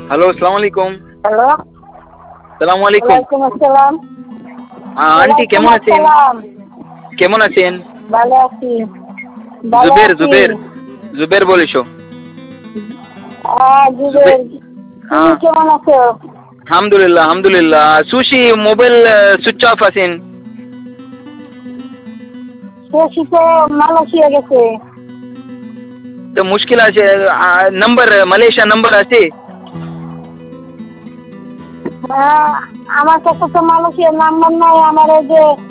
Hello, আসসালামু আলাইকুম। Hello, সালামু আলাইকুম। ওয়ালাইকুম আসসালাম। আন্টি ওয়ালাইকুম কেমন আছেন? আসসালাম। কেমন আছেন? ভালো আছি, ভালো জুবের, আছি। জুবের, জুবের বলিছো। জুবের, তুমি হ্যাঁ, কেমন আছো? আলহামদুলিল্লাহ, আলহামদুলিল্লাহ। সুশি মোবাইল সুইচ অফ আছেন। শশী তো মালয়েশিয়া গেছে। তো মুশকিল আছে। নাম্বার মালয়েশিয়া নাম্বার আছে। হ্যাঁ, আমার কাছে তো মালয়েশিয়ার নাম্বার নাই। আমার এই যে